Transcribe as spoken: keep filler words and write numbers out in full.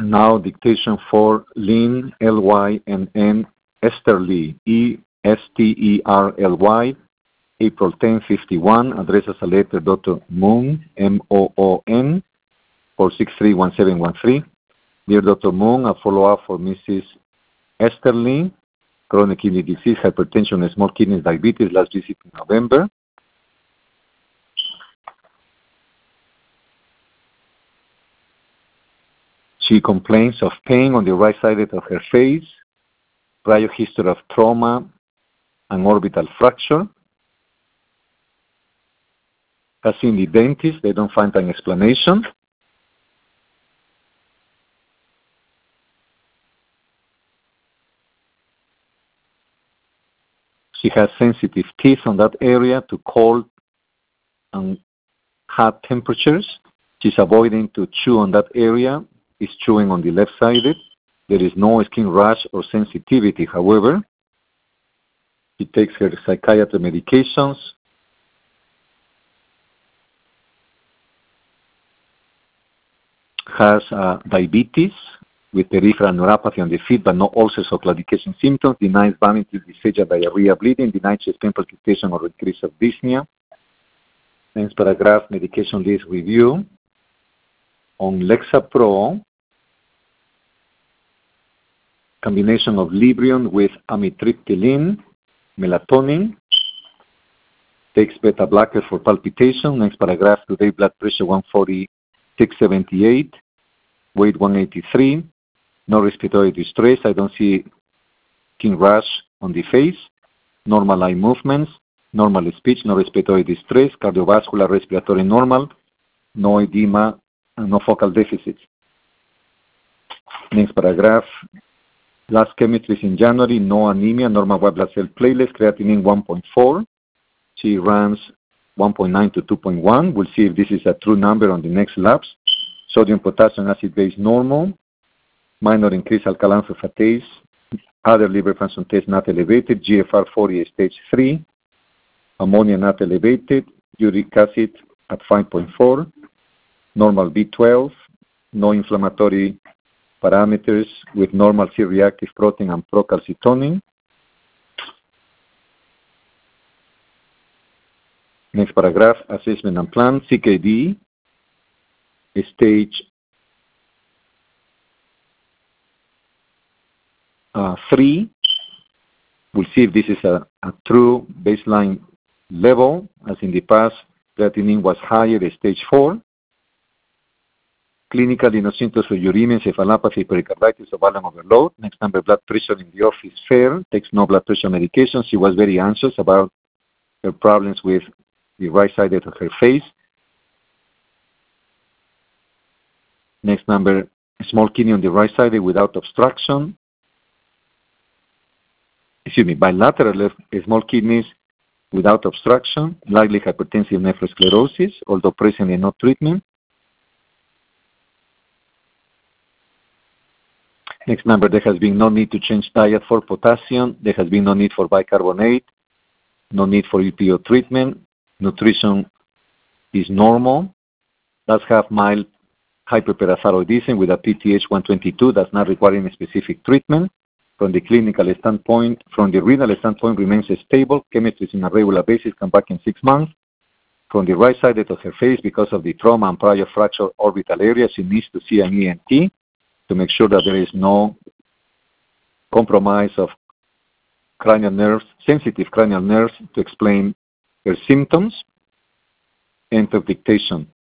Now dictation for Lynn, L Y N N, Esterly, E S T E R L Y, April tenth, fifty-one, address as a letter Doctor Moon, M O O N, four six three one seven one three. Dear Doctor Moon, a follow-up for Missus Esterly, chronic kidney disease, hypertension, and small kidney diabetes, last visit in November. She complains of pain on the right side of her face, prior history of trauma and orbital fracture. Has seen the dentist, they don't find an explanation. She has sensitive teeth on that area to cold and hot temperatures. She's avoiding to chew on that area. Is chewing on the left-sided. There is no skin rash or sensitivity, however. She takes her psychiatry medications. Has uh, diabetes with peripheral neuropathy on the feet, but no ulcers or claudication symptoms. Denies vomiting, dysphagia, diarrhea, bleeding. Denies chest pain, palpitation, or increase of dyspnea. Next paragraph, medication list review. On Lexapro, combination of Librium with amitriptyline, melatonin, takes beta blocker for palpitation. Next paragraph, today blood pressure one forty-six seventy-eight, weight one eighty-three, no respiratory distress. I don't see skin rash on the face, normal eye movements, normal speech, no respiratory distress, cardiovascular, respiratory normal, no edema, and no focal deficits. Next paragraph. Last chemistry in January, no anemia, normal white blood cell platelets, creatinine one point four. She runs one point nine to two point one. We'll see if this is a true number on the next labs. Sodium, potassium, acid base normal. Minor increased alkaline phosphatase. Other liver function tests not elevated. G F R forty stage three. Ammonia not elevated. Uric acid at five point four. Normal B twelve, no inflammatory parameters with normal C-reactive protein and procalcitonin. Next paragraph, assessment and plan, C K D, stage uh, three. We'll see if this is a, a true baseline level. As in the past, creatinine was higher at stage four. Clinically, no symptoms of uremia, encephalopathy, pericarditis, or volume overload. Next number, blood pressure in the office, fair. Takes no blood pressure medication. She was very anxious about her problems with the right side of her face. Next number, small kidney on the right side without obstruction. Excuse me, bilateral left, small kidneys without obstruction, likely hypertensive nephrosclerosis, although presently no treatment. Next number, there has been no need to change diet for potassium. There has been no need for bicarbonate, no need for E P O treatment. Nutrition is normal. Does have mild hyperparathyroidism with a P T H one twenty-two. Does not require any specific treatment. From the clinical standpoint, from the renal standpoint, remains stable. Chemistry on a regular basis, come back in six months. From the right side of her face, because of the trauma and prior fracture orbital area, she needs to see an E N T to make sure that there is no compromise of cranial nerves, sensitive cranial nerves, to explain her symptoms. End of dictation.